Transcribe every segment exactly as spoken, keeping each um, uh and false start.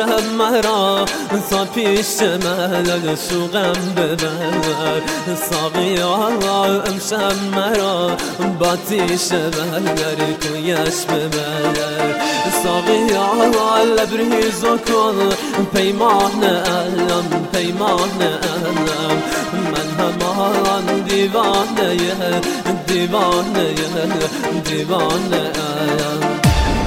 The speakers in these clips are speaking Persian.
امشب مرا تا پیش من شوقم ببر ساقیا امشب مرا با تیش بر کویش ببر ساقیا لبریز کن پیمان علم پیمان علم من همان دیوانه دیوانه دیوانه علم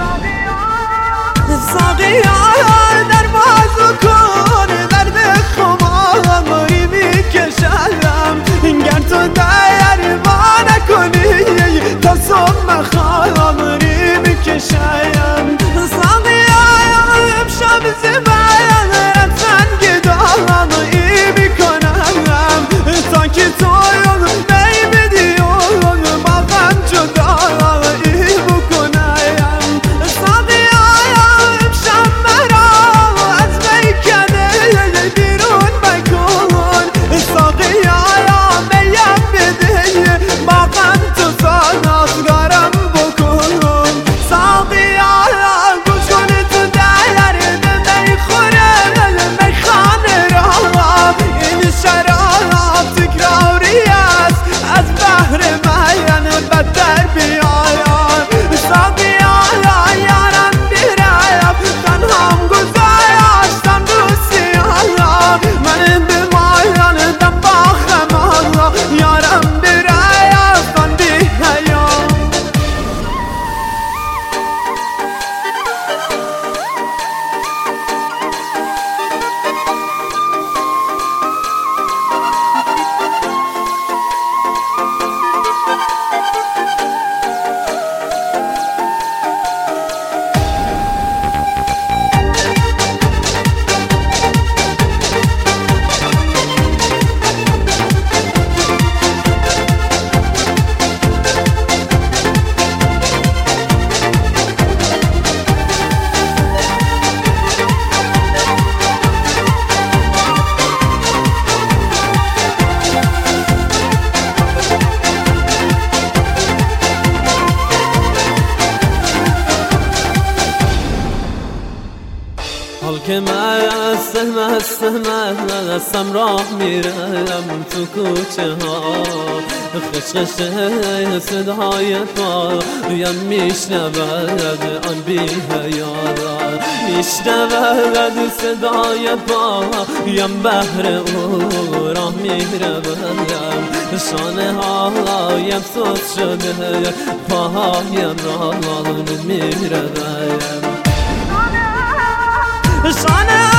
ساقیا در بازو کن درد خماری میکشم گر تو دربا نکنی تا صبح خماری میکشم ساقیا امشب زبان رنگ داغی میکنم تا که تو نمیدی با من جدایی بکنم ساقیا امشب مرا از میکنه بیرون بکن ساقیا میم بده با من تو سازگارم بکن ساقیا گوش کن تو درد میخوره میخانه را این شراب تکراری است از بحر من بدتر بیایم ساقیا یارم بیرم تنهام گذاشتم دوستیانا من بمایان دم با خمانا یارم بیرم تن بی حیام حال که مست مست مستم راه میرم تو کوچه ها خشخش صدای پایم میشنود آن بی حیارا میشنود صدای پایم بهر او راه میروم شانه هایم سوز شده پایم راه میروم شانه